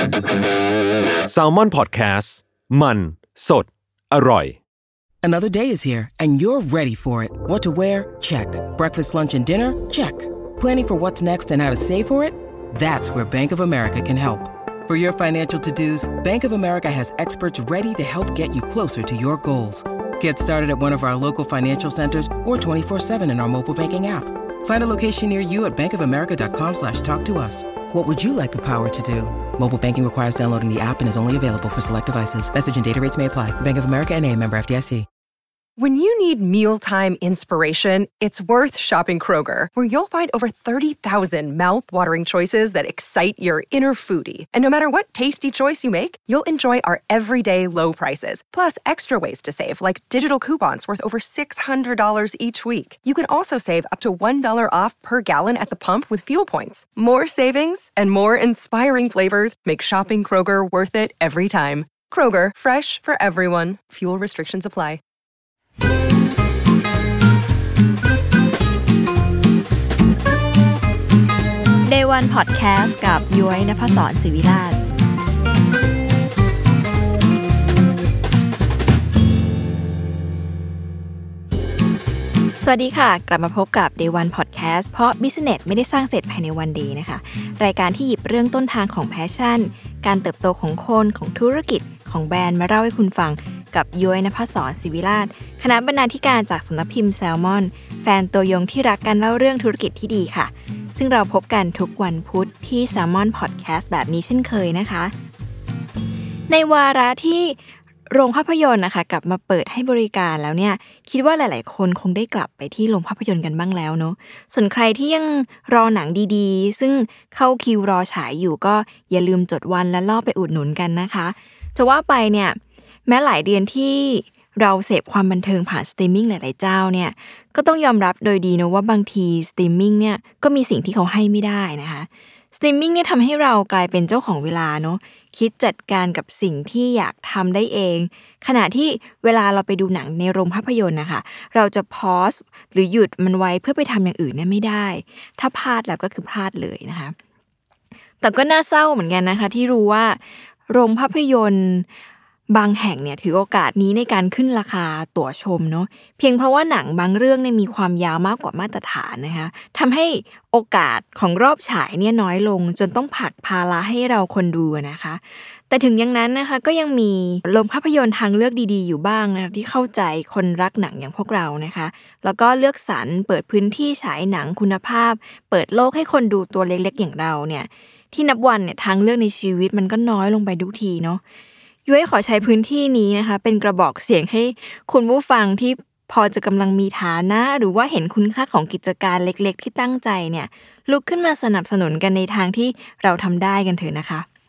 Salmon Podcast มันสดอร่อย Another day is here, and you're ready for it. What to wear? Check. Breakfast, lunch, and dinner? Check. Planning for what's next and how to save for it? That's where Bank of America can help. For your financial to-dos, Bank of America has experts ready to help get you closer to your goals. Get started at one of our local financial centers or 24/7 in our mobile banking app. Find a location near you at bankofamerica.com/talktous. What would you like the power to do? Mobile banking requires downloading the app and is only available for select devices. Message and data rates may apply. Bank of America N.A., member FDIC. When you need mealtime inspiration, it's worth shopping Kroger, where you'll find over 30,000 mouth-watering choices that excite your inner foodie. And no matter what tasty choice you make, you'll enjoy our everyday low prices, plus extra ways to save, like digital coupons worth over $600 each week. You can also save up to $1 off per gallon at the pump with fuel points. More savings and more inspiring flavors make shopping Kroger worth it every time. Kroger, fresh for everyone. Fuel restrictions apply. Day One Podcast กับย้อยณภศร ศิวิราชสวัสดีค่ะกลับมาพบกับ Day One Podcast เพราะ Business ไม่ได้สร้างเสร็จภายในวันเดียวนะคะรายการที่หยิบเรื่องต้นทางของแพชชั่นการเติบโตของคนของธุรกิจของแบรนด์มาเล่าให้คุณฟังกับย้อยณภศร ศิวิราชคณะบรรณาธิการจากสำนักพิมพ์ Salmon แฟนตัวยงที่รักการเล่าเรื่องธุรกิจที่ดีค่ะซึ่งเราพบกันทุกวันพุธที่ Salmon Podcast แบบนี้เช่นเคยนะคะในวาระที่โรงภาพยนตร์นะคะกลับมาเปิดให้บริการแล้วเนี่ยคิดว่าหลายๆคนคงได้กลับไปที่โรงภาพยนตร์กันบ้างแล้วเนาะส่วนใครที่ยังรอหนังดีๆซึ่งเข้าคิวรอฉายอยู่ก็อย่าลืมจดวันและล่อไปอุดหนุนกันนะคะจะว่าไปเนี่ยแม้หลายเดือนที่เราเสพความบันเทิงผ่านสตรีมมิ่งหลายๆเจ้าเนี่ยก็ต้องยอมรับโดยดีนะว่าบางทีสตรีมมิ่งเนี่ยก็มีสิ่งที่เขาให้ไม่ได้นะคะสตรีมมิ่งเนี่ยทำให้เรากลายเป็นเจ้าของเวลาเนาะคิดจัดการกับสิ่งที่อยากทำได้เองขณะที่เวลาเราไปดูหนังในโรงภาพยนตร์นะคะเราจะพอสหรือหยุดมันไว้เพื่อไปทำอย่างอื่นเนี่ยไม่ได้ถ้าพลาดแล้วก็คือพลาดเลยนะคะแต่ก็น่าเศร้าเหมือนกันนะคะที่รู้ว่าโรงภาพยนตร์บางแห่งเนี่ยถือโอกาสนี้ในการขึ้นราคาตั๋วชมเนาะเพียงเพราะว่าหนังบางเรื่องเนี่ยมีความยาวมากกว่ามาตรฐานนะคะทำให้โอกาสของรอบฉายเนี่ยน้อยลงจนต้องผลักภาระให้เราคนดูนะคะแต่ถึงอย่างนั้นนะคะก็ยังมีโรงภาพยนตร์ทางเลือกดีๆอยู่บ้างนะที่เข้าใจคนรักหนังอย่างพวกเรานะคะแล้วก็เลือกสรรเปิดพื้นที่ฉายหนังคุณภาพเปิดโลกให้คนดูตัวเล็กๆอย่างเราเนี่ยที่นับวันเนี่ยทางเลือกในชีวิตมันก็น้อยลงไปทุกทีเนาะย้อยขอใช้พื้นที่นี้นะคะเป็นกระบอกเสียงให้คุณผู้ฟังที่พอจะกำลังมีฐานะหรือว่าเห็นคุณค่าของกิจการเล็กๆที่ตั้งใจเนี่ยลุกขึ้นมาสนับสนุนกันในทางที่เราทำได้กันเถอะนะคะ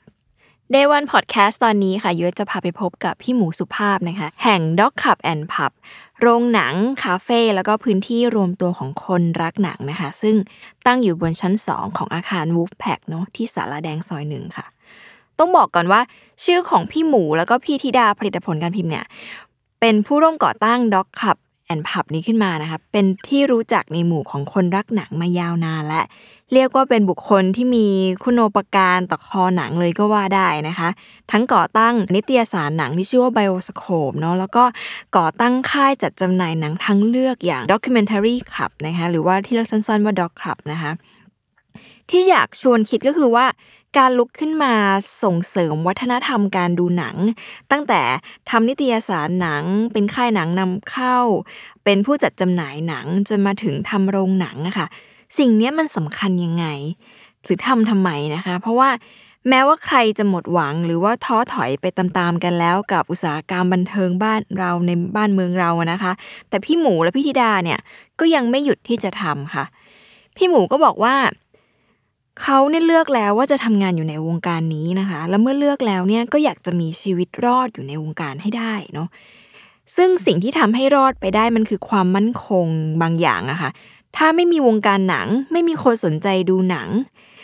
Day One Podcast ตอนนี้ค่ะย้อยจะพาไปพบกับพี่หมูสุภาพนะคะแห่ง Dog Club and Pub โรงหนังคาเฟ่แล้วก็พื้นที่รวมตัวของคนรักหนังนะคะซึ่งตั้งอยู่บนชั้น2ของอาคาร Wolfpack เนาะที่ศาลาแดงซอย1ค่ะต้องบอกก่อนว่าชื่อของพี่หมูแล้วก็พี่ธิดาผลิตผลการพิมพ์เนี่ยเป็นผู้ร่วมก่อตั้ง Dog Club and Pub นี้ขึ้นมานะคะเป็นที่รู้จักในหมู่ของคนรักหนังมายาวนานและเรียกว่าเป็นบุคคลที่มีคุณูปการต่อคอหนังเลยก็ว่าได้นะคะทั้งก่อตั้งนิตยสารหนังที่ชื่อว่า Bioscope เนาะแล้วก็ก่อตั้งค่ายจัดจำหน่ายหนังทั้งเลือกอย่าง Documentary Club นะคะหรือว่าที่เรียกสั้นๆว่า Dog Club นะคะที่อยากชวนคิดก็คือว่าการลุกขึ้นมาส่งเสริมวัฒนธรรมการดูหนังตั้งแต่ทำนิตยสารหนังเป็นค่ายหนังนำเข้าเป็นผู้จัดจำหน่ายหนังจนมาถึงทำโรงหนังนะคะสิ่งนี้มันสำคัญยังไงหรือทำไมนะคะเพราะว่าแม้ว่าใครจะหมดหวังหรือว่าท้อถอยไปตามๆกันแล้วกับอุตสาหกรรมบันเทิงบ้านเราในบ้านเมืองเรานะคะแต่พี่หมูและพี่ธิดาเนี่ยก็ยังไม่หยุดที่จะทำค่ะพี่หมูก็บอกว่าเขาเนี่ยเลือกแล้วว่าจะทำงานอยู่ในวงการนี้นะคะแล้วเมื่อเลือกแล้วเนี่ยก็อยากจะมีชีวิตรอดอยู่ในวงการให้ได้เนาะซึ่งสิ่งที่ทำให้รอดไปได้มันคือความมั่นคงบางอย่างอะค่ะถ้าไม่มีวงการหนังไม่มีคนสนใจดูหนัง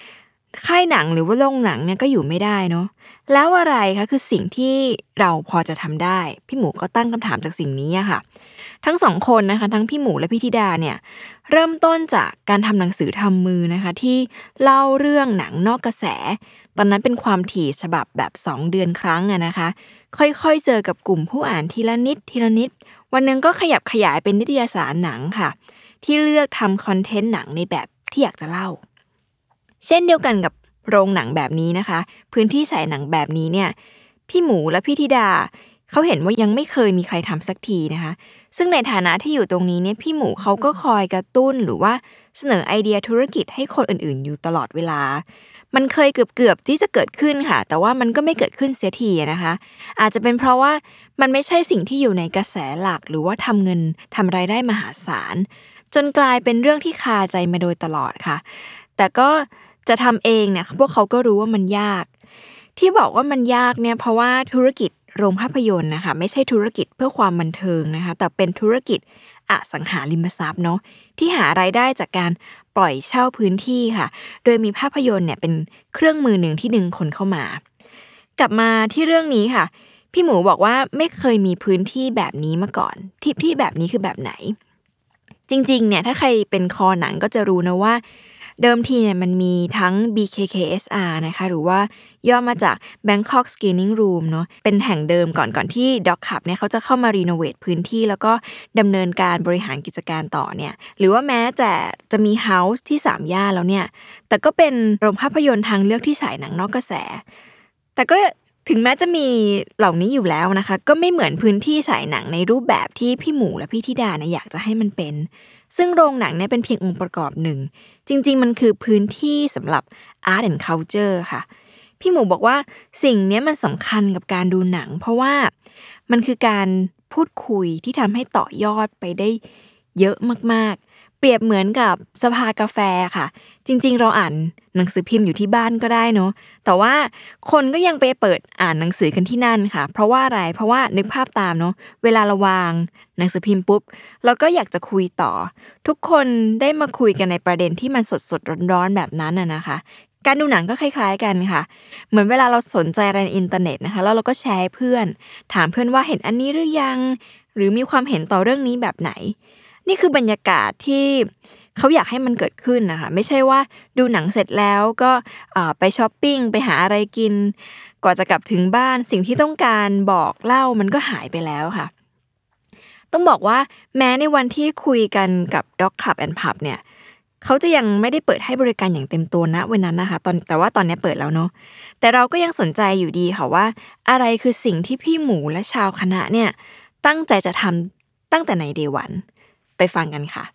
ค่ายหนังหรือว่าโรงหนังเนี่ยก็อยู่ไม่ได้เนาะแล้วอะไรคะคือสิ่งที่เราพอจะทำได้พี่หมูก็ตั้งคำถามจากสิ่งนี้อะค่ะทั้งสองคนนะคะทั้งพี่หมูและพี่ธิดาเนี่ยเริ่มต้นจากการทำหนังสือทำมือนะคะที่เล่าเรื่องหนังนอกกระแสตอนนั้นเป็นความถี่ฉบับแบบ2 เดือนครั้งอะนะคะค่อยๆเจอกับกลุ่มผู้อ่านทีละนิดทีละนิดวันนึงก็ขยับขยายเป็นนิตยสารหนังค่ะที่เลือกทำคอนเทนต์หนังในแบบที่อยากจะเล่าเช่นเดียวกันกับโรงหนังแบบนี้นะคะพื้นที่ฉายหนังแบบนี้เนี่ยพี่หมูและพี่ธิดาเขาเห็นว่ายังไม่เคยมีใครทำสักทีนะคะซึ่งในฐานะที่อยู่ตรงนี้เนี่ยพี่หมูเขาก็คอยกระตุ้นหรือว่าเสนอไอเดียธุรกิจให้คนอื่นๆอยู่ตลอดเวลามันเคยเกือบที่จะเกิดขึ้นค่ะแต่ว่ามันก็ไม่เกิดขึ้นเสียทีนะคะอาจจะเป็นเพราะว่ามันไม่ใช่สิ่งที่อยู่ในกระแสหลักหรือว่าทำเงินทำรายได้มหาศาลจนกลายเป็นเรื่องที่คาใจมาโดยตลอดค่ะแต่ก็จะทำเองเนี่ยพวกเขาก็รู้ว่ามันยากที่บอกว่ามันยากเนี่ยเพราะว่าธุรกิจโรงภาพยนตร์นะคะไม่ใช่ธุรกิจเพื่อความบันเทิงนะคะแต่เป็นธุรกิจอสังหาริมทรัพย์เนาะที่หารายได้จากการปล่อยเช่าพื้นที่ค่ะโดยมีภาพยนตร์เนี่ยเป็นเครื่องมือหนึ่งที่ดึงคนเข้ามากลับมาที่เรื่องนี้ค่ะพี่หมูบอกว่าไม่เคยมีพื้นที่แบบนี้มาก่อนที่แบบนี้คือแบบไหนจริงๆเนี่ยถ้าใครเป็นคอหนังก็จะรู้นะว่าเดิมทีเนี่ยมันมีทั้ง BKKSR นะคะหรือว่าย่อมาจาก Bangkok Screening Room เนาะเป็นแห่งเดิมก่อนที่ Doc Club เนี่ยเขาจะเข้ามารีโนเวทพื้นที่แล้วก็ดำเนินการบริหารกิจการต่อเนี่ยหรือว่าแม้แต่จะมีเฮาส์ที่3 ย่านแล้วเนี่ยแต่ก็เป็นโรงภาพยนตร์ทางเลือกที่ฉายหนังนอกกระแสแต่ก็ถึงแม้จะมีเหล่านี้อยู่แล้วนะคะก็ไม่เหมือนพื้นที่ฉายหนังในรูปแบบที่พี่หมูและพี่ธิดาเนี่ยอยากจะให้มันเป็นซึ่งโรงหนังเนี่ยเป็นเพียงองค์ประกอบหนึ่งจริงๆมันคือพื้นที่สำหรับ Art and Culture ค่ะพี่หมูบอกว่าสิ่งนี้มันสำคัญกับการดูหนังเพราะว่ามันคือการพูดคุยที่ทำให้ต่อยอดไปได้เยอะมากๆเปรียบเหมือนกับสภากาแฟค่ะจริงๆเราอ่านหนังสือพิมพ์อยู่ที่บ้านก็ได้เนาะแต่ว่าคนก็ยังไปเปิดอ่านหนังสือกันที่นั่นค่ะเพราะว่าอะไรเพราะว่านึกภาพตามเนาะเวลาเราวางหนังสือพิมพ์ปุ๊บเราก็อยากจะคุยต่อทุกคนได้มาคุยกันในประเด็นที่มันสดๆร้อนๆแบบนั้นน่ะนะคะการดูหนังก็คล้ายๆกันค่ะเหมือนเวลาเราสนใจอะไรในอินเทอร์เน็ตนะคะแล้วเราก็แชร์ให้เพื่อนถามเพื่อนว่าเห็นอันนี้หรือยังหรือมีความเห็นต่อเรื่องนี้แบบไหนนี่คือบรรยากาศที่เขาอยากให้มันเกิดขึ้นนะคะไม่ใช่ว่าดูหนังเสร็จแล้วก็ไปช้อปปิ้งไปหาอะไรกินกว่าจะกลับถึงบ้านสิ่งที่ต้องการบอกเล่ามันก็หายไปแล้วค่ะต้องบอกว่าแม้ในวันที่คุยกันกับ Doc Club and Pub เนี่ยเขาจะยังไม่ได้เปิดให้บริการอย่างเต็มตัวนะวันนั้นนะคะแต่ว่าตอนนี้เปิดแล้วเนาะแต่เราก็ยังสนใจอยู่ดีค่ะว่าอะไรคือสิ่งที่พี่หมูและชาวคณะเนี่ยตั้งใจจะทำตั้งแต่ใน Day 1ไปฟังกันค่ะ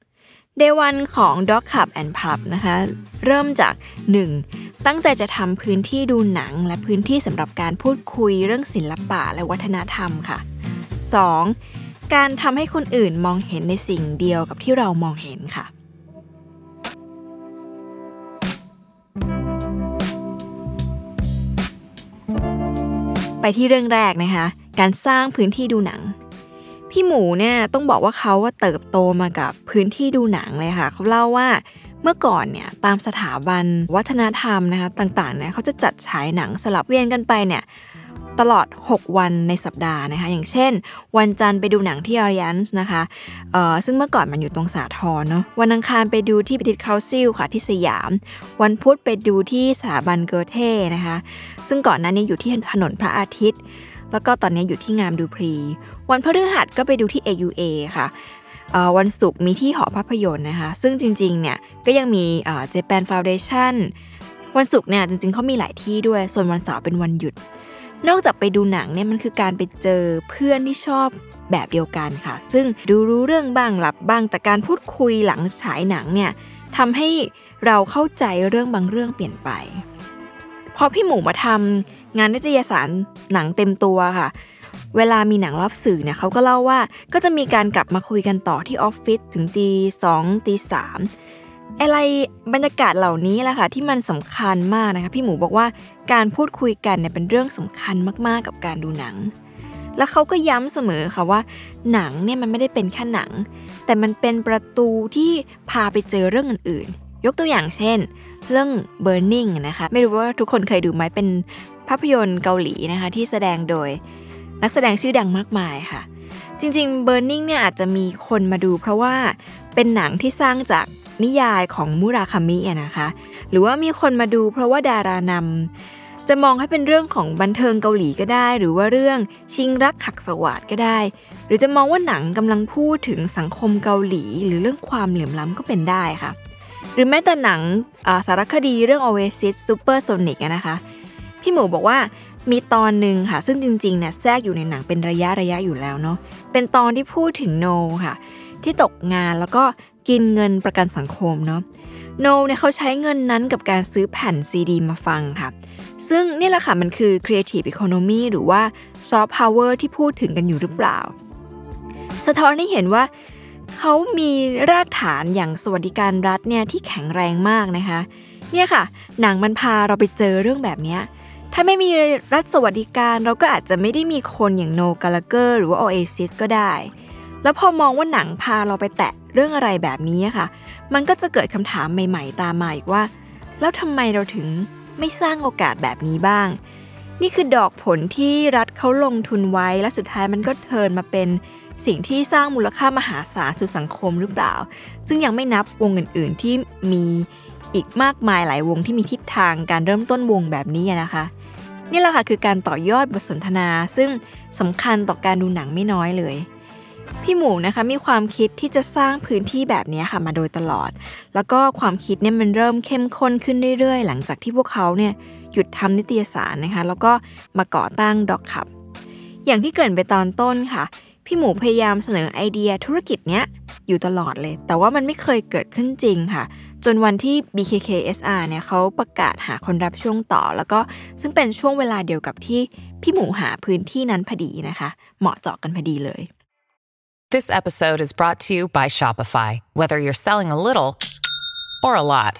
Day 1ของ Doc Club and Pub นะคะเริ่มจาก 1. ตั้งใจจะทำพื้นที่ดูหนังและพื้นที่สำหรับการพูดคุยเรื่องศิลปะและวัฒนธรรมค่ะ 2. การทำให้คนอื่นมองเห็นในสิ่งเดียวกับที่เรามองเห็นค่ะไปที่เรื่องแรกนะคะการสร้างพื้นที่ดูหนังพี่หมูเนี่ยต้องบอกว่าเขาเติบโตมากับพื้นที่ดูหนังเลยค่ะเขาเล่าว่าเมื่อก่อนเนี่ยตามสถาบันวัฒนธรรมนะคะต่างๆเนี่ยเขาจะจัดฉายหนังสลับเวียนกันไปเนี่ยตลอด6วันในสัปดาห์นะคะอย่างเช่นวันจันทร์ไปดูหนังที่ Alliance นะคะซึ่งเมื่อก่อนมันอยู่ตรงสาทรเนาะวันอังคารไปดูที่ British Council ค่ะที่สยามวันพุธไปดูที่สถาบันเกอเท่นะคะซึ่งก่อนหน้านี้อยู่ที่ถนนพระอาทิตย์แล้วก็ตอนนี้อยู่ที่งามดูพรีวันพฤหัสก็ไปดูที่ AUA ค่ะวันศุกร์มีที่หอภาพยนตร์นะคะซึ่งจริงๆเนี่ยก็ยังมีJapan Foundation วันศุกร์เนี่ยจริงๆเขามีหลายที่ด้วยส่วนวันเสาร์เป็นวันหยุดนอกจากไปดูหนังเนี่ยมันคือการไปเจอเพื่อนที่ชอบแบบเดียวกันค่ะซึ่งดูรู้เรื่องบ้างหลับบ้างแต่การพูดคุยหลังฉายหนังเนี่ยทำให้เราเข้าใจเรื่องบางเรื่องเปลี่ยนไปพอพี่หมูมาทำงานนิตยสารหนังเต็มตัวค่ะเวลามีหนังรอบสื่อเนี่ยเขาก็เล่าว่าก็จะมีการกลับมาคุยกันต่อที่ออฟฟิศถึง 2:00 3:00 อะไรบรรยากาศเหล่านี้แหละค่ะที่มันสำคัญมากนะคะพี่หมูบอกว่าการพูดคุยกันเนี่ยเป็นเรื่องสำคัญมากๆกับการดูหนังแล้วเขาก็ย้ำเสมอค่ะว่าหนังเนี่ยมันไม่ได้เป็นแค่หนังแต่มันเป็นประตูที่พาไปเจอเรื่องอื่นๆยกตัวอย่างเช่นเรื่อง Burning นะคะไม่รู้ว่าทุกคนเคยดูไหมเป็นภาพยนตร์เกาหลีนะคะที่แสดงโดยนักแสดงชื่อดังมากมายค่ะจริงๆ Burning เนี่ยอาจจะมีคนมาดูเพราะว่าเป็นหนังที่สร้างจากนิยายของมุราคามินะคะหรือว่ามีคนมาดูเพราะว่าดารานำจะมองให้เป็นเรื่องของบันเทิงเกาหลีก็ได้หรือว่าเรื่องชิงรักหักสวาทก็ได้หรือจะมองว่าหนังกำลังพูดถึงสังคมเกาหลีหรือเรื่องความเหลื่อมล้ำก็เป็นได้ค่ะหรือแม้แต่หนังสารคดีเรื่อง Oasis Supersonic นะคะพี่หมูบอกว่ามีตอนนึงค่ะซึ่งจริงๆเนี่ยแทรกอยู่ในหนังเป็นระยะอยู่แล้วเนาะเป็นตอนที่พูดถึงโนค่ะที่ตกงานแล้วก็กินเงินประกันสังคมเนาะโนเนี่ยเขาใช้เงินนั้นกับการซื้อแผ่นซีดีมาฟังค่ะซึ่งนี่แหละค่ะมันคือ Creative Economy หรือว่า Soft Power ที่พูดถึงกันอยู่หรือเปล่าสะท้อนให้เห็นว่าเขามีรากฐานอย่างสวัสดิการรัฐเนี่ยที่แข็งแรงมากนะคะเนี่ยค่ะหนังมันพาเราไปเจอเรื่องแบบนี้ถ้าไม่มีรัฐสวัสดิการเราก็อาจจะไม่ได้มีคนอย่างโนกาลาเกอร์หรือว่า Oasis ก็ได้แล้วพอมองว่าหนังพาเราไปแตะเรื่องอะไรแบบนี้ค่ะมันก็จะเกิดคำถามใหม่ๆตามมาอีกว่าแล้วทำไมเราถึงไม่สร้างโอกาสแบบนี้บ้างนี่คือดอกผลที่รัฐเขาลงทุนไว้และสุดท้ายมันก็เทิร์นมาเป็นสิ่งที่สร้างมูลค่ามหาศาลสู่สังคมหรือเปล่าซึ่งยังไม่นับวงอื่นๆที่มีอีกมากมายหลายวงที่มีทิศทางการเริ่มต้นวงแบบนี้นะคะนี่แหละค่ะคือการต่อยอดบทสนทนาซึ่งสำคัญต่อการดูหนังไม่น้อยเลยพี่หมูนะคะมีความคิดที่จะสร้างพื้นที่แบบนี้ค่ะมาโดยตลอดแล้วก็ความคิดเนี่ยมันเริ่มเข้มข้นขึ้นเรื่อยๆหลังจากที่พวกเขาเนี่ยหยุดทำนิตยสารนะคะแล้วก็มาก่อตั้งด็อกคับอย่างที่เกริ่นไปตอนต้นค่ะพี่หมูพยายามเสนอไอเดียธุรกิจเนี้ยอยู่ตลอดเลยแต่ว่ามันไม่เคยเกิดขึ้นจริงค่ะจนวันที่ BKKSR เนี่ยเขาประกาศหาคนรับช่วงต่อแล้วก็ซึ่งเป็นช่วงเวลาเดียวกับที่พี่หมูหาพื้นที่นั้นพอดีนะคะเหมาะเจาะกันพอดีเลย This episode is brought to you by Shopify. Whether you're selling a little or a lot,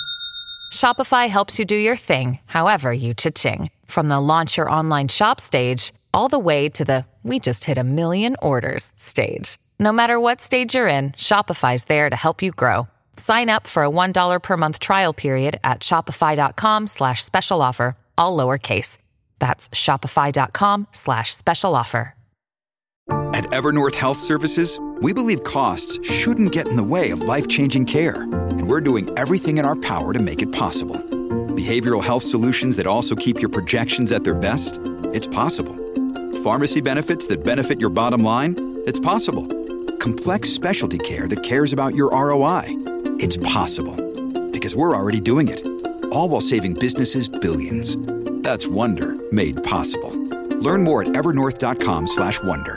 Shopify helps you do your thing, however you cha-ching. From the launch your online shop stage, all the way to the we just hit 1 million orders stage. No matter what stage you're in, Shopify's there to help you grow. Sign up for a $1 per month trial period at shopify.com/special offer, all lowercase. That's shopify.com/special offer. At Evernorth Health Services, we believe costs shouldn't get in the way of life-changing care, and we're doing everything in our power to make it possible. Behavioral health solutions that also keep your projections at their best? It's possible. Pharmacy benefits that benefit your bottom line? It's possible. Complex specialty care that cares about your ROI? It's possible. Because we're already doing it. All while saving businesses billions. That's Wonder made possible. Learn more at evernorth.com/wonder.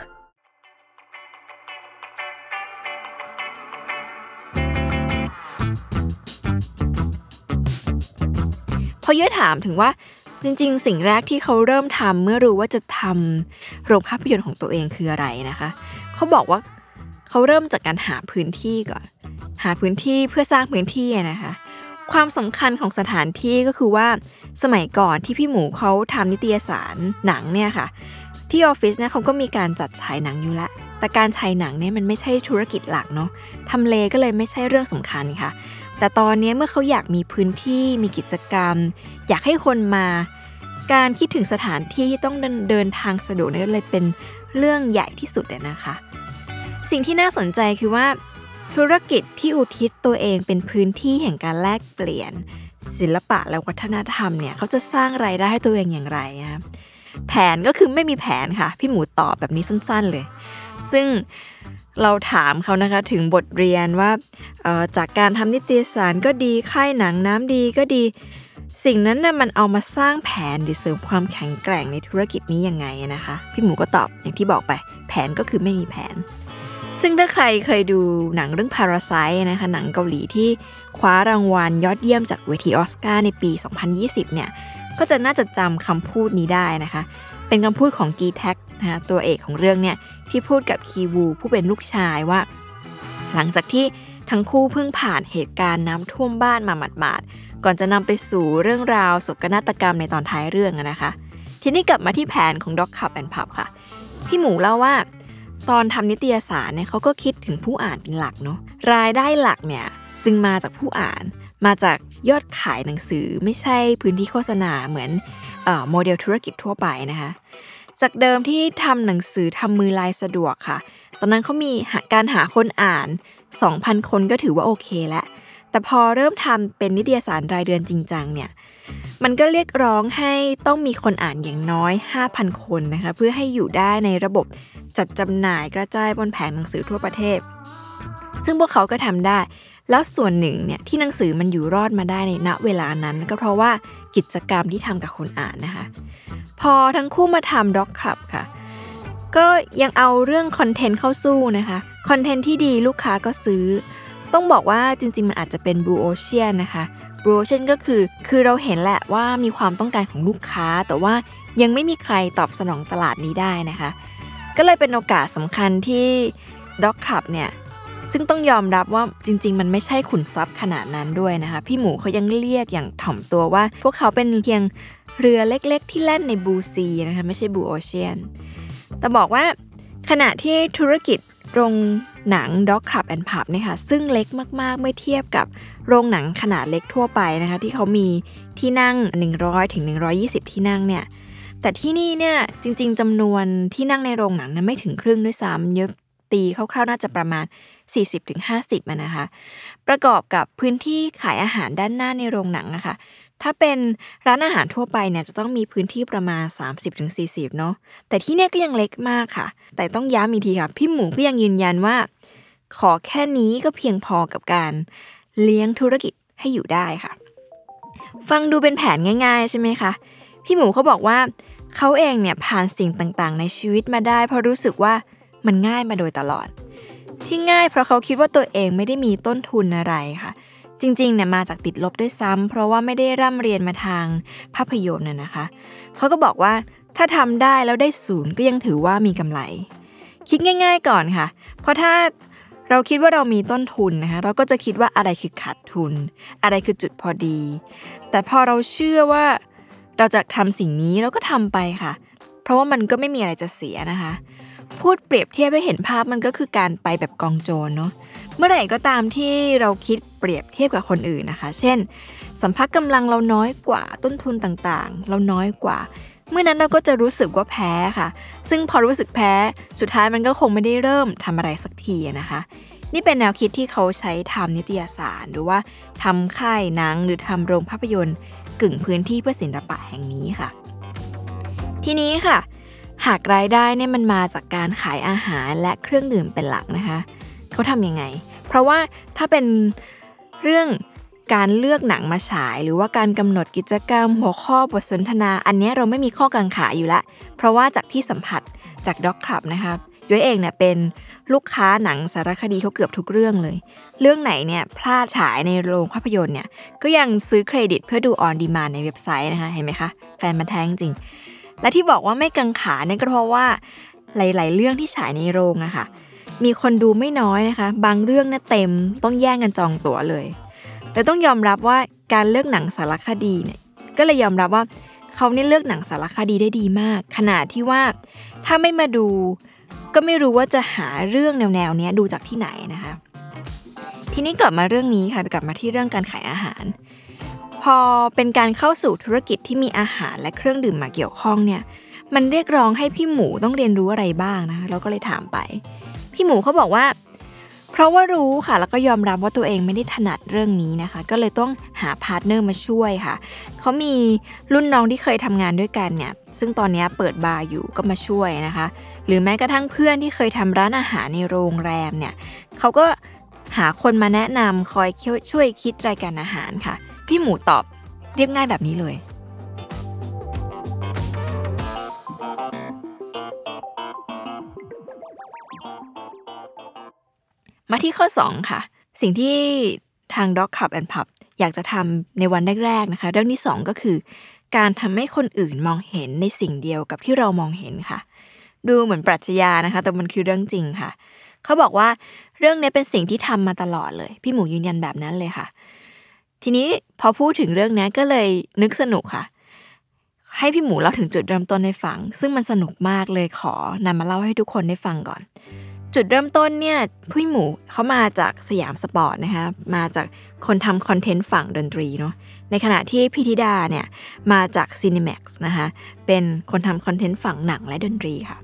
พอย้อนถามถึงว่าจริงๆสิ่งแรกที่เขาเริ่มทำเมื่อรู้ว่าจะทำโรงภาพยนตร์ของตัวเองคืออะไรนะคะเขาบอกว่าเขาเริ่มจากการหาพื้นที่ก่อนหาพื้นที่เพื่อสร้างพื้นที่นะคะความสำคัญของสถานที่ก็คือว่าสมัยก่อนที่พี่หมูเขาทำนิตยสารหนังเนี่ยค่ะที่ออฟฟิศเนี่ยเขาก็มีการจัดฉายหนังอยู่แล้วแต่การฉายหนังเนี่ยมันไม่ใช่ธุรกิจหลักเนาะทำเลก็เลยไม่ใช่เรื่องสำคัญค่ะแต่ตอนนี้เมื่อเขาอยากมีพื้นที่มีกิจกรรมอยากให้คนมาการคิดถึงสถานที่ที่ต้องเดินทางสะดวกนี่เลยเป็นเรื่องใหญ่ที่สุดเลยนะคะสิ่งที่น่าสนใจคือว่าธุรกิจที่อุทิศตัวเองเป็นพื้นที่แห่งการแลกเปลี่ยนศิลปะและวัฒนธรรมเนี่ยเขาจะสร้างรายได้ให้ตัวเองอย่างไรนะแผนก็คือไม่มีแผนค่ะพี่หมูตอบแบบนี้สั้นๆเลยซึ่งเราถามเขานะคะถึงบทเรียนว่าจากการทำนิตยสารก็ดีค่ายหนังน้ำดีก็ดีสิ่งนั้นน่ะมันเอามาสร้างแผนหรือเสริมความแข็งแกร่งในธุรกิจนี้ยังไงนะคะพี่หมูก็ตอบอย่างที่บอกไปแผนก็คือไม่มีแผนซึ่งถ้าใครเคยดูหนังเรื่อง Parasite นะคะหนังเกาหลีที่คว้ารางวัลยอดเยี่ยมจากเวทีออสการ์ในปี 2020 เนี่ยก็จะน่าจะจำคำพูดนี้ได้นะคะเป็นคำพูดของกีแท็กนะคะตัวเอกของเรื่องเนี่ยที่พูดกับคีวูผู้เป็นลูกชายว่าหลังจากที่ทั้งคู่เพิ่งผ่านเหตุการณ์น้ำท่วมบ้านมาหมาดๆก่อนจะนำไปสู่เรื่องราวโศกนาฏกรรมในตอนท้ายเรื่องนะคะทีนี้กลับมาที่แผนของ Dog Cup and Pup ค่ะพี่หมูเล่าว่าตอนทำนิตยสารเนี่ยเขาก็คิดถึงผู้อ่านเป็นหลักเนาะรายได้หลักเนี่ยจึงมาจากผู้อ่านมาจากยอดขายหนังสือไม่ใช่พื้นที่โฆษณาเหมือนโมเดลธุรกิจทั่วไปนะคะจากเดิมที่ทำหนังสือทำมือลายสะดวกค่ะตอนนั้นเขามีการหาคนอ่าน 2,000 คนก็ถือว่าโอเคแล้วแต่พอเริ่มทำเป็นนิตยสารรายเดือนจริงจังเนี่ยมันก็เรียกร้องให้ต้องมีคนอ่านอย่างน้อย 5,000 คนนะคะเพื่อให้อยู่ได้ในระบบจัดจำหน่ายกระจายบนแผงหนังสือทั่วประเทศซึ่งพวกเขาก็ทำได้แล้วส่วนหนึ่งเนี่ยที่หนังสือมันอยู่รอดมาได้ในณเวลานั้นก็เพราะว่ากิจกรรมที่ทำกับคนอ่านนะคะพอทั้งคู่มาทำ Doc Club ค่ะก็ยังเอาเรื่องคอนเทนต์เข้าสู้นะคะคอนเทนต์ที่ดีลูกค้าก็ซื้อต้องบอกว่าจริงๆมันอาจจะเป็น Blue Ocean นะคะ Blue Ocean ก็คือเราเห็นแหละว่ามีความต้องการของลูกค้าแต่ว่ายังไม่มีใครตอบสนองตลาดนี้ได้นะคะก็เลยเป็นโอกาสสำคัญที่ Doc Club เนี่ยซึ่งต้องยอมรับว่าจริงๆมันไม่ใช่ขุนทรัพย์ขนาดนั้นด้วยนะคะพี่หมูเขายังเรียกอย่างถ่อมตัวว่าพวกเขาเป็นเพียงเรือเล็กๆที่แล่นในบลูซีนะคะไม่ใช่บลูโอเชียนแต่บอกว่าขณะที่ธุรกิจโรงหนัง Doc Club and Pub เนี่ยค่ะซึ่งเล็กมากๆเมื่อเทียบกับโรงหนังขนาดเล็กทั่วไปนะคะที่เขามีที่นั่ง100ถึง120ที่นั่งเนี่ยแต่ที่นี่เนี่ยจริงๆจำนวนที่นั่งในโรงหนังนั้นไม่ถึงครึ่งด้วยซ้ำเยอะตีคร่าวๆน่าจะประมาณ40-50นะคะประกอบกับพื้นที่ขายอาหารด้านหน้าในโรงหนังนะคะถ้าเป็นร้านอาหารทั่วไปเนี่ยจะต้องมีพื้นที่ประมาณ30-40เนาะแต่ที่เนี่ยก็ยังเล็กมากค่ะแต่ต้องย้ำอีกทีค่ะพี่หมูก็ยังยืนยันว่าขอแค่นี้ก็เพียงพอกับการเลี้ยงธุรกิจให้อยู่ได้ค่ะฟังดูเป็นแผนง่ายๆใช่ไหมคะพี่หมูเขาบอกว่าเขาเองเนี่ยผ่านสิ่งต่างๆในชีวิตมาได้เพราะรู้สึกว่ามันง่ายมาโดยตลอดที่ง่ายเพราะเขาคิดว่าตัวเองไม่ได้มีต้นทุนอะไรค่ะจริงๆเนี่ยมาจากติดลบด้วยซ้ำเพราะว่าไม่ได้ร่ำเรียนมาทางภาพยนตร์นะคะเขาก็บอกว่าถ้าทำได้แล้วได้0ก็ยังถือว่ามีกำไรคิดง่ายๆก่อนค่ะเพราะถ้าเราคิดว่าเรามีต้นทุนนะคะเราก็จะคิดว่าอะไรคือขาดทุนอะไรคือจุดพอดีแต่พอเราเชื่อว่าเราจะทำสิ่งนี้เราก็ทำไปค่ะเพราะว่ามันก็ไม่มีอะไรจะเสียนะคะพูดเปรียบเทียบให้เห็นภาพมันก็คือการไปแบบกองโจรเนาะเมื่อไหร่ก็ตามที่เราคิดเปรียบเทียบกับคนอื่นนะคะเช่นสัมภาระกำลังเราน้อยกว่าต้นทุนต่างๆเราน้อยกว่าเมื่อนั้นเราก็จะรู้สึกว่าแพ้ค่ะซึ่งพอรู้สึกแพ้สุดท้ายมันก็คงไม่ได้เริ่มทำอะไรสักทีนะคะนี่เป็นแนวคิดที่เขาใช้ทำนิตยสารหรือว่าทำค่ายหนังหรือทำโรงภาพยนตร์กึ่งพื้นที่เพื่อศิลปะแห่งนี้ค่ะทีนี้ค่ะหากรายได้เนี่ยมันมาจากการขายอาหารและเครื่องดื่มเป็นหลักนะคะเขาทำยังไงเพราะว่าถ้าเป็นเรื่องการเลือกหนังมาฉายหรือว่าการกำหนดกิจกรรมหัวข้อบทสนทนาอันนี้เราไม่มีข้อกังขาอยู่แล้วเพราะว่าจากที่สัมผัสจาก Doc Club นะคะย้อยเองเนี่ยเป็นลูกค้าหนังสารคดีเขาเกือบทุกเรื่องเลยเรื่องไหนเนี่ยพลาดฉายในโรงภาพยนตร์เนี่ยก็ยังซื้อเครดิตเพื่อดูออนดีมานด์ในเว็บไซต์นะคะเห็นไหมคะแฟนมันแท้จริงและที่บอกว่าไม่กังขาเนี่ยก็เพราะว่าหลายๆเรื่องที่ฉายในโรงอะค่ะมีคนดูไม่น้อยนะคะบางเรื่องเนี่ยเต็มต้องแย่งกันจองตั๋วเลยแต่ต้องยอมรับว่าการเลือกหนังสารคดีเนี่ยก็เลยยอมรับว่าเขาเนี่ยเลือกหนังสารคดีได้ดีมากขนาดที่ว่าถ้าไม่มาดูก็ไม่รู้ว่าจะหาเรื่องแนวๆนี้ดูจากที่ไหนนะคะทีนี้กลับมาเรื่องนี้ค่ะกลับมาที่เรื่องการขายอาหารพอเป็นการเข้าสู่ธุรกิจที่มีอาหารและเครื่องดื่มมาเกี่ยวข้องเนี่ยมันเรียกร้องให้พี่หมูต้องเรียนรู้อะไรบ้างนะคะเราก็เลยถามไปพี่หมูเขาบอกว่าเพราะว่ารู้ค่ะแล้วก็ยอมรับว่าตัวเองไม่ได้ถนัดเรื่องนี้นะคะก็เลยต้องหาพาร์ทเนอร์มาช่วยค่ะเขามีรุ่นน้องที่เคยทำงานด้วยกันเนี่ยซึ่งตอนนี้เปิดบาร์อยู่ก็มาช่วยนะคะหรือแม้กระทั่งเพื่อนที่เคยทำร้านอาหารในโรงแรมเนี่ยเขาก็หาคนมาแนะนำคอยช่วยคิดรายการอาหารค่ะพี่หมูตอบเรียบง่ายแบบนี้เลยมาที่ข้อ2ค่ะสิ่งที่ทาง Doc Club and Pub อยากจะทำในวันแรกๆนะคะเรื่องที่2ก็คือการทำให้คนอื่นมองเห็นในสิ่งเดียวกับที่เรามองเห็นค่ะดูเหมือนปรัชญานะคะแต่มันคือเรื่องจริงค่ะเขาบอกว่าเรื่องนี้เป็นสิ่งที่ทำมาตลอดเลยพี่หมูยืนยันแบบนั้นเลยค่ะทีนี้พอพูดถึงเรื่องนี้ก็เลยนึกสนุกค่ะให้พี่หมูเล่าถึงจุดเริ่มต้นให้ฟังซึ่งมันสนุกมากเลยขอนำมาเล่าให้ทุกคนได้ฟังก่อนจุดเริ่มต้นเนี่ยพี่หมูเขามาจากสยามสปอร์ตนะคะมาจากคนทำคอนเทนต์ฝั่งดนตรีเนาะในขณะที่พี่ธิดาเนี่ยมาจาก Cinemax นะคะเป็นคนทำคอนเทนต์ฝั่งหนังและดนตรีค่ะ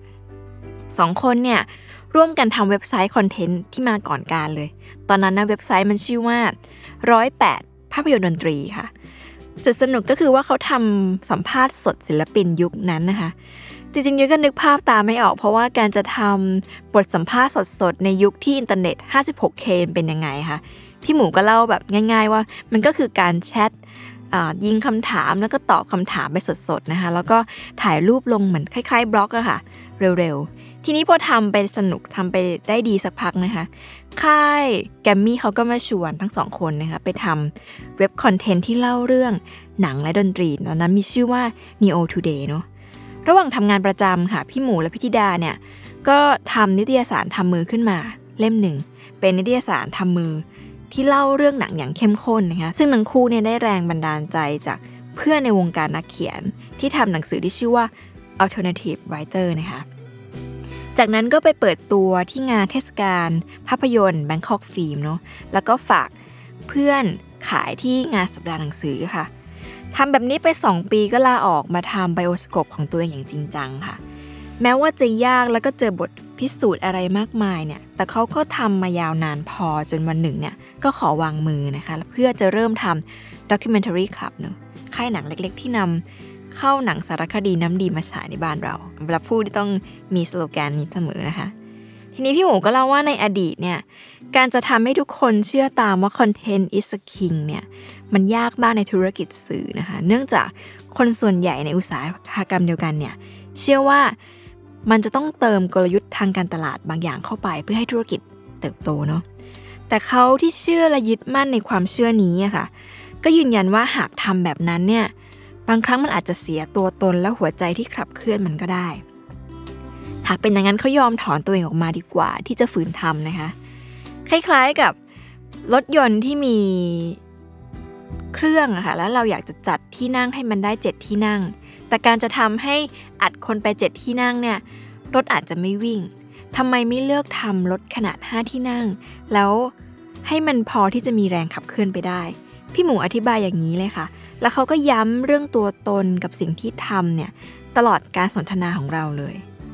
2คนเนี่ยร่วมกันทำเว็บไซต์คอนเทนต์ที่มาก่อนการเลยตอนนั้นนะเว็บไซต์มันชื่อว่า108ภาพยนตร์ดนตรีค่ะจุดสนุกก็คือว่าเขาทำสัมภาษณ์สดศิลปินยุคนั้นนะคะจริงๆยุคก็นึกภาพตามไม่ออกเพราะว่าการจะทำบทสัมภาษณ์สดๆในยุคที่อินเทอร์เน็ต 56K เป็นยังไงคะพี่หมูก็เล่าแบบง่ายๆว่ามันก็คือการแชทยิงคำถามแล้วก็ตอบคำถามไปสดๆนะคะแล้วก็ถ่ายรูปลงเหมือนคล้ายๆบล็อกอะค่ะเร็วๆทีนี้พอทำไปสนุกทำไปได้ดีสักพักนะคะค่ายแกมมี่เขาก็มาชวนทั้ง2คนนะคะไปทำเว็บคอนเทนต์ที่เล่าเรื่องหนังและดนตรีตอนนั้นมีชื่อว่า Neo Today เนาะระหว่างทำงานประจำค่ะพี่หมูและพี่ธิดาเนี่ยก็ทำนิตยสารทำมือขึ้นมาเล่มหนึ่งเป็นนิตยสารทำมือที่เล่าเรื่องหนังอย่างเข้มข้นนะคะซึ่งทั้งคู่เนี่ยได้แรงบันดาลใจจากเพื่อนในวงการนักเขียนที่ทำหนังสือที่ชื่อว่า Alternative Writer นะคะจากนั้นก็ไปเปิดตัวที่งานเทศกาลภาพยนตร์ Bangkok Film เนาะแล้วก็ฝากเพื่อนขายที่งานสัปดาห์หนังสือค่ะทำแบบนี้ไป2ปีก็ลาออกมาทำไบโอสโคปของตัวเองอย่างจริงจังค่ะแม้ว่าจะยากแล้วก็เจอบทพิสูจน์อะไรมากมายเนี่ยแต่เขาก็ทำมายาวนานพอจนวันหนึ่งเนี่ยก็ขอวางมือนะคะเพื่อจะเริ่มทำ Documentary Club เนาะค่ายหนังเล็กๆที่นำเข้าหนังสารคดีน้ำดีมาฉายในบ้านเราเวลาพูดที่ต้องมีสโลแกนนี้เสมอนะคะทีนี้พี่หมูก็เล่าว่าในอดีตเนี่ยการจะทำให้ทุกคนเชื่อตามว่า Content is a king เนี่ยมันยากมากในธุรกิจสื่อนะคะเนื่องจากคนส่วนใหญ่ในอุตสาหกรรมเดียวกันเนี่ยเชื่อว่ามันจะต้องเติมกลยุทธ์ทางการตลาดบางอย่างเข้าไปเพื่อให้ธุรกิจเติบโตเนาะแต่เขาที่เชื่อและยึดมั่นในความเชื่อนี้อะค่ะก็ยืนยันว่าหากทำแบบนั้นเนี่ยบางครั้งมันอาจจะเสียตัวตนและหัวใจที่ขับเคลื่อนมันก็ได้หากเป็นอย่างนั้นเขายอมถอนตัวเองออกมาดีกว่าที่จะฝืนทำนะคะคล้ายๆกับรถยนต์ที่มีเครื่องอะค่ะแล้วเราอยากจะจัดที่นั่งให้มันได้7ที่นั่งแต่การจะทำให้อัดคนไป7ที่นั่งเนี่ยรถอาจจะไม่วิ่งทำไมไม่เลือกทำรถขนาด5ที่นั่งแล้วให้มันพอที่จะมีแรงขับเคลื่อนไปได้พี่หมูอธิบายอย่างนี้เลยค่ะแล้วเขาก็ย้ำเรื่องตัวตนกับสิ่งที่ทำเนี่ยตลอดการสนทนาของเราเลย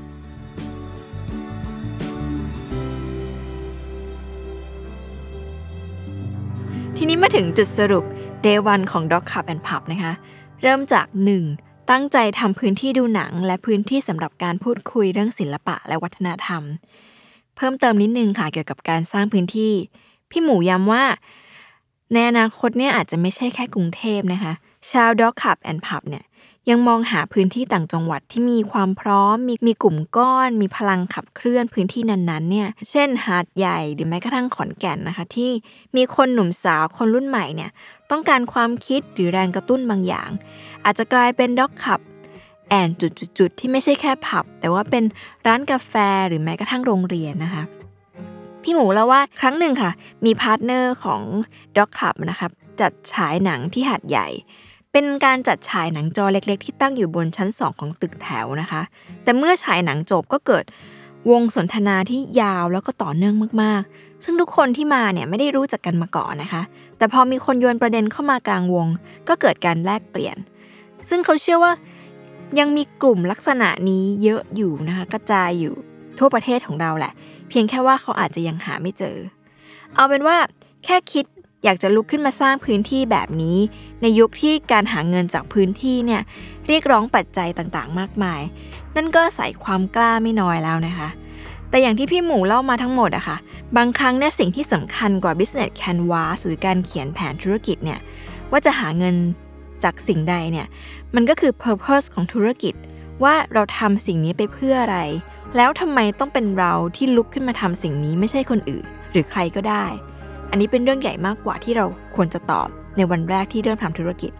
ทีนี้มาถึงจุดสรุป Day 1 ของ Doc Club and Pub นะคะเริ่มจาก 1. ตั้งใจทำพื้นที่ดูหนังและพื้นที่สำหรับการพูดคุยเรื่องศิลปะและวัฒนธรรมเพิ่มเติมนิดนึงค่ะเกี่ยวกับการสร้างพื้นที่พี่หมูย้ำว่าในอนาคตเนี่ยอาจจะไม่ใช่แค่กรุงเทพนะคะชาว Doc Club and Pub เนี่ยยังมองหาพื้นที่ต่างจังหวัดที่มีความพร้อมมีกลุ่มก้อนมีพลังขับเคลื่อนพื้นที่นั้นๆเนี่ยเช่นหาดใหญ่หรือแม้กระทั่งขอนแก่นนะคะที่มีคนหนุ่มสาวคนรุ่นใหม่เนี่ยต้องการความคิดหรือแรงกระตุ้นบางอย่างอาจจะกลายเป็น Doc Club and จุดๆที่ไม่ใช่แค่ผับแต่ว่าเป็นร้านกาแฟหรือแม้กระทั่งโรงเรียนนะคะพี่หมูเล่าว่าครั้งหนึ่งค่ะมีพาร์ทเนอร์ของ Doc Club นะคะจัดฉายหนังที่หาดใหญ่เป็นการจัดฉายหนังจอเล็กๆที่ตั้งอยู่บนชั้น2ของตึกแถวนะคะแต่เมื่อฉายหนังจบก็เกิดวงสนทนาที่ยาวแล้วก็ต่อเนื่องมากๆซึ่งทุกคนที่มาเนี่ยไม่ได้รู้จักกันมาก่อนนะคะแต่พอมีคนโยนประเด็นเข้ามากลางวงก็เกิดการแลกเปลี่ยนซึ่งเขาเชื่อว่ายังมีกลุ่มลักษณะนี้เยอะอยู่นะคะกระจายอยู่ทั่วประเทศของเราแหละเพียงแค่ว่าเขาอาจจะยังหาไม่เจอเอาเป็นว่าแค่คิดอยากจะลุกขึ้นมาสร้างพื้นที่แบบนี้ในยุคที่การหาเงินจากพื้นที่เนี่ยเรียกร้องปัจจัยต่างๆมากมายนั่นก็ใส่ความกล้าไม่น้อยแล้วนะคะแต่อย่างที่พี่หมูเล่ามาทั้งหมดอะค่ะบางครั้งเนี่ยสิ่งที่สำคัญกว่า business canvas หรือการเขียนแผนธุรกิจเนี่ยว่าจะหาเงินจากสิ่งใดเนี่ยมันก็คือ purpose ของธุรกิจว่าเราทำสิ่งนี้ไปเพื่ออะไรแล้วทำไมต้องเป็นเราที่ลุกขึ้นมาทำสิ่งนี้ไม่ใช่คนอื่นหรือใครก็ได้อันนี้เป็นเรื่องใหญ่มากกว่าที่เราควรจะตอบในวันแรกที่เริ่มทำธุรกิจ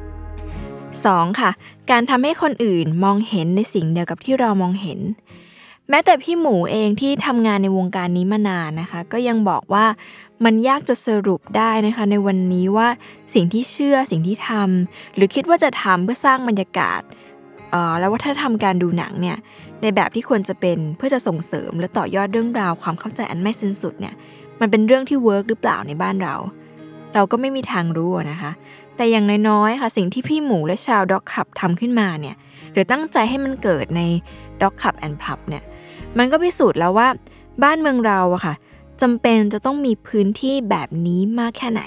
2. ค่ะการทำให้คนอื่นมองเห็นในสิ่งเดียวกับที่เรามองเห็นแม้แต่พี่หมูเองที่ทำงานในวงการนี้มานานนะคะก็ยังบอกว่ามันยากจะสรุปได้นะคะในวันนี้ว่าสิ่งที่เชื่อสิ่งที่ทำหรือคิดว่าจะทำเพื่อสร้างบรรยากาศและวัฒนธรรมการดูหนังเนี่ยในแบบที่ควรจะเป็นเพื่อจะส่งเสริมและต่อยอดเรื่องราวความเข้าใจอันไม่สิ้นสุดเนี่ยมันเป็นเรื่องที่เวิร์กหรือเปล่าในบ้านเราก็ไม่มีทางรู้นะคะแต่อย่างน้อยๆค่ะสิ่งที่พี่หมูและชาวด็อกคลับทำขึ้นมาเนี่ยหรือตั้งใจให้มันเกิดในด็อกคลับแอนด์พับเนี่ยมันก็พิสูจน์แล้วว่าบ้านเมืองเราอะค่ะจำเป็นจะต้องมีพื้นที่แบบนี้มากแค่ไหน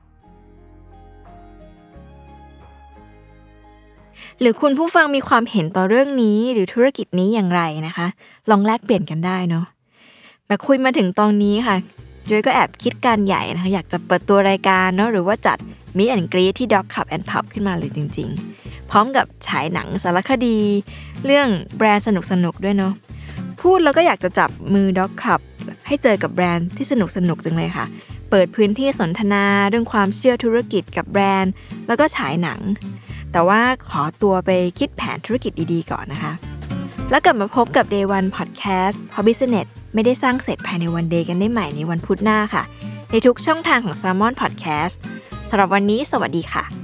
หรือคุณผู้ฟังมีความเห็นต่อเรื่องนี้หรือธุรกิจนี้อย่างไรนะคะลองแลกเปลี่ยนกันได้เนาะแต่คุยมาถึงตอนนี้ค่ะโดยก็แอบคิดการใหญ่นะคะอยากจะเปิดตัวรายการเนาะหรือว่าจัดMeet and Greet ที่ Doc Club and Pub ขึ้นมาเลยจริงๆพร้อมกับฉายหนังสารคดีเรื่องแบรนด์สนุกๆด้วยเนาะพูดแล้วก็อยากจะจับมือ Doc Club ให้เจอกับแบรนด์ที่สนุกจังเลยค่ะเปิดพื้นที่สนทนาเรื่องความเชื่อธุรกิจกับแบรนด์แล้วก็ฉายหนังแต่ว่าขอตัวไปคิดแผนธุรกิจดีๆก่อนนะคะแล้วกลับมาพบกับ Day One Podcast เพราะ Business ไม่ได้สร้างเสร็จภายในวันเดย์กันได้ใหม่ในวันพุธหน้าค่ะในทุกช่องทางของ Salmon Podcast สำหรับวันนี้สวัสดีค่ะ